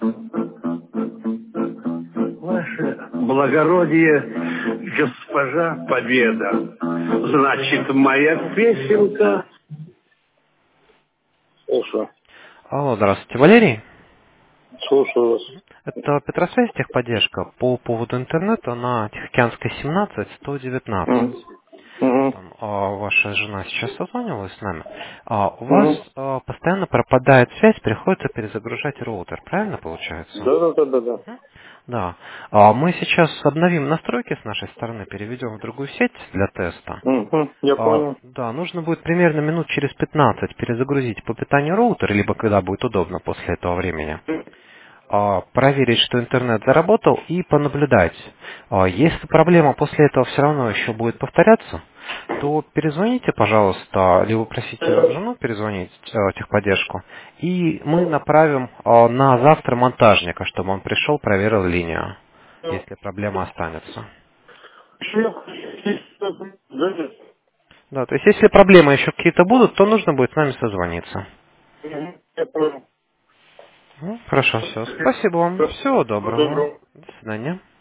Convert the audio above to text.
Ваше благородие, госпожа Победа. Значит, моя песенка... Слушаю. Алло, здравствуйте, Валерий. Слушаю вас. Это Петросвязь техподдержка по поводу интернета на Тихоокеанской 17-119. Мгм. Мгм. Там, ваша жена сейчас созванивалась с нами. У вас Мгм. постоянно пропадает связь, приходится перезагружать роутер, правильно получается? Да. Да. Мы сейчас обновим настройки с нашей стороны, переведем в другую сеть для теста. Мгм. Я понял. Да, нужно будет примерно минут через 15 перезагрузить по питанию роутер, либо когда будет удобно после этого времени. Проверить, что интернет заработал, и понаблюдать. Если проблема после этого все равно еще будет повторяться, то перезвоните, пожалуйста, либо просите жену перезвонить в техподдержку, и мы направим на завтра монтажника, чтобы он пришел, проверил линию, если проблема останется. Да, то есть если проблемы еще какие-то будут, то нужно будет с нами созвониться. Я понял. Хорошо, все. Спасибо вам. Всего доброго. Доброго. До свидания.